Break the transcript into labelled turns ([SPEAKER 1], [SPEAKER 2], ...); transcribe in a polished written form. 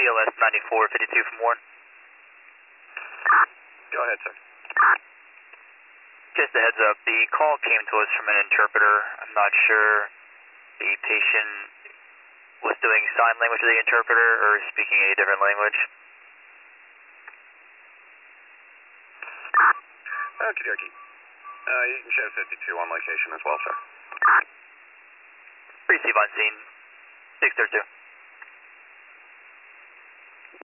[SPEAKER 1] BLS 9452 from Warren.
[SPEAKER 2] Go ahead, sir.
[SPEAKER 1] Just a heads up, the call came to us from an interpreter. I'm not sure the patient was doing sign language to the interpreter or speaking a different language.
[SPEAKER 2] Okie dokie. You can show 52 on location as well, sir.
[SPEAKER 1] Receive on scene, 632.